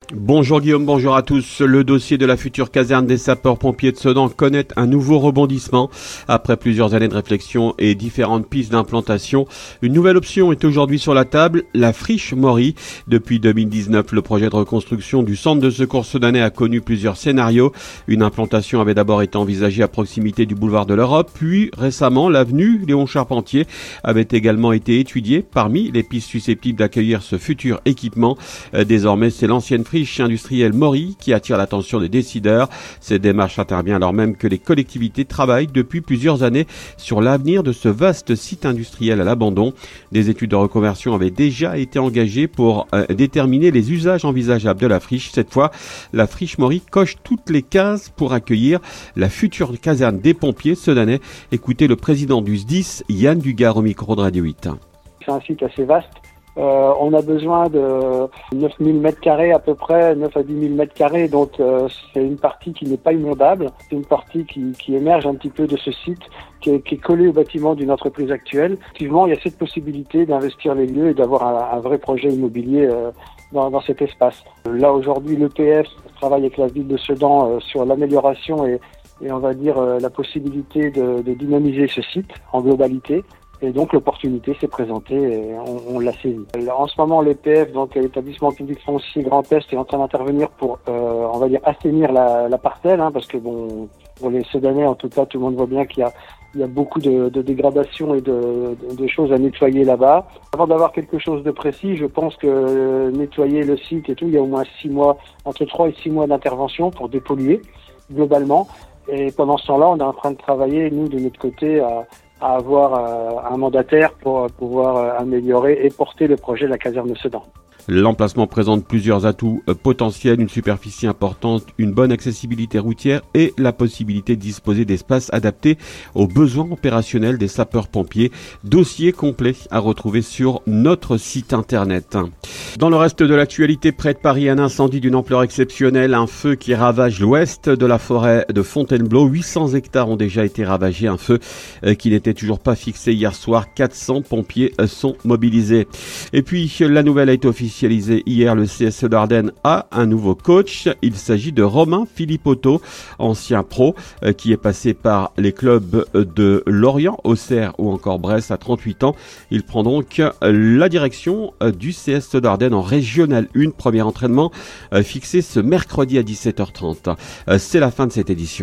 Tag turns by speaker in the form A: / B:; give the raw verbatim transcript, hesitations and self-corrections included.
A: Bonjour Guillaume, bonjour à tous. Le dossier de la future caserne des sapeurs-pompiers de Sedan connaît un nouveau rebondissement. Après plusieurs années de réflexion et différentes pistes d'implantation, une nouvelle option est aujourd'hui sur la table, la friche Maury. Depuis deux mille dix-neuf, le projet de reconstruction du centre de secours sedanais a connu plusieurs scénarios. Une implantation avait d'abord été envisagée à proximité du boulevard de l'Europe, puis récemment l'avenue Léon Charpentier avait également été étudiée parmi les pistes susceptibles d'accueillir ce futur équipement. Désormais, c'est l'ancienne friche industrielle Maury qui attire l'attention des décideurs. Cette démarche intervient alors même que les collectivités travaillent depuis plusieurs années sur l'avenir de ce vaste site industriel à l'abandon. Des études de reconversion avaient déjà été engagées pour euh, déterminer les usages envisageables de la friche. Cette fois, la friche Maury coche toutes les cases pour accueillir la future caserne des pompiers sedanais. Écoutez le président du S D I S, Yann Dugard, au micro de Radio huit.
B: C'est un site assez vaste. Euh, on a besoin de neuf mille mètres carrés à peu près, neuf à dix mille mètres carrés, donc euh, c'est une partie qui n'est pas inondable, c'est une partie qui, qui émerge un petit peu de ce site, qui est, qui est collé au bâtiment d'une entreprise actuelle. Effectivement, il y a cette possibilité d'investir les lieux et d'avoir un, un vrai projet immobilier euh, dans, dans cet espace. Là aujourd'hui, l'E P F travaille avec la ville de Sedan euh, sur l'amélioration et, et on va dire euh, la possibilité de, de dynamiser ce site en globalité. Et donc l'opportunité s'est présentée et on, on l'a saisie. En ce moment, l'E P F, donc l'établissement public foncier Grand Est, est en train d'intervenir pour, euh, on va dire, assainir la, la parcelle, hein, parce que bon, pour les Sedanais, en tout cas, tout le monde voit bien qu'il y a, il y a beaucoup de, de dégradation et de, de, de choses à nettoyer là-bas. Avant d'avoir quelque chose de précis, je pense que nettoyer le site et tout, il y a au moins six mois, entre trois et six mois d'intervention pour dépolluer globalement. Et pendant ce temps-là, on est en train de travailler, nous, de notre côté, à à avoir euh, un mandataire pour pouvoir euh, améliorer et porter le projet de la caserne de Sedan.
A: L'emplacement présente plusieurs atouts potentiels, une superficie importante, une bonne accessibilité routière et la possibilité de disposer d'espaces adaptés aux besoins opérationnels des sapeurs-pompiers. Dossier complet à retrouver sur notre site internet. Dans le reste de l'actualité, près de Paris, un incendie d'une ampleur exceptionnelle, un feu qui ravage l'ouest de la forêt de Fontainebleau. huit cents hectares ont déjà été ravagés, un feu qui n'était toujours pas fixé hier soir. quatre cents pompiers sont mobilisés. Et puis, la nouvelle a été officialisée hier, le C S E d'Ardennes a un nouveau coach. Il s'agit de Romain Philippotto, ancien pro, euh, qui est passé par les clubs de Lorient, Auxerre ou encore Brest à trente-huit ans. Il prend donc la direction euh, du C S E d'Ardennes en Régional un. Premier entraînement euh, fixé ce mercredi à dix-sept heures trente. Euh, c'est la fin de cette édition.